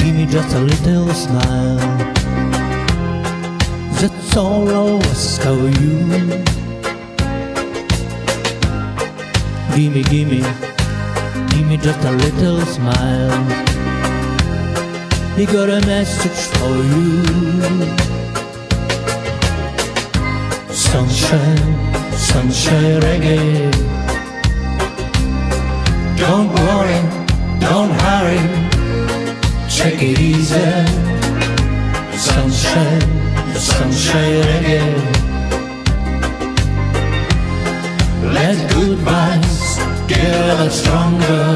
Give me just a little smile. That's all I'll ask of you. Give me just a little smile. He got a message for you. Sunshine, sunshine reggae. Don't worry, don't hurry, take it easy. Sunshine, sunshine reggae. Let good vibes get us stronger.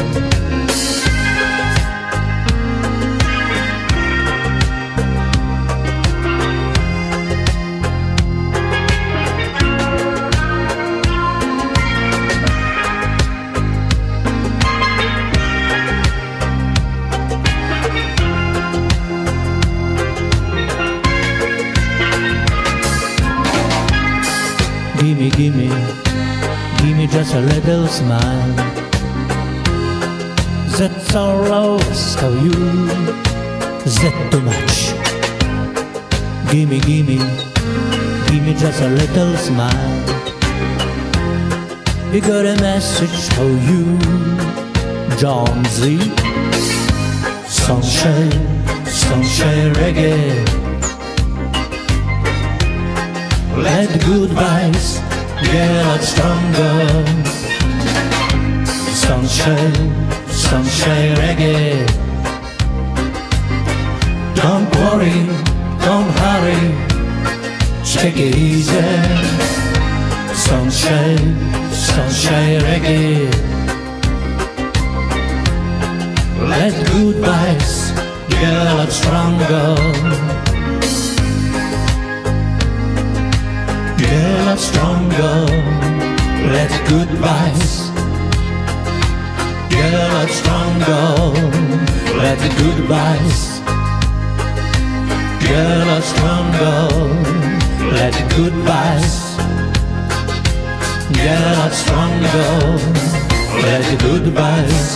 Give me just a little smile. That's all I'll ask of you. Is that too much? Give me just a little smile. He got a message for you, John Z. Sunshine, sunshine reggae. Let good vibes get us stronger. Sunshine, sunshine reggae. Don't worry, don't hurry, take it easy. Sunshine, sunshine reggae. Let good vibes get us stronger. Get us stronger. Let good vibes get us stronger. Let good vibes get us stronger. Let good vibes get us stronger. Let good vibes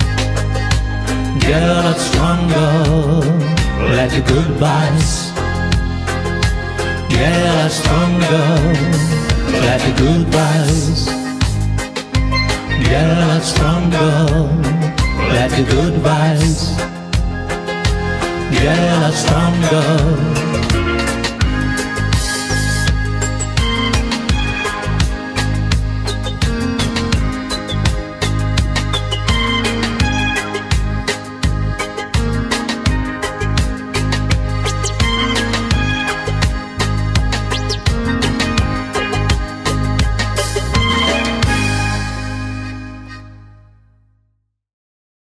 get us stronger. Let good vibes get us stronger. Let the good vibes get us stronger. Let the good vibes get us stronger.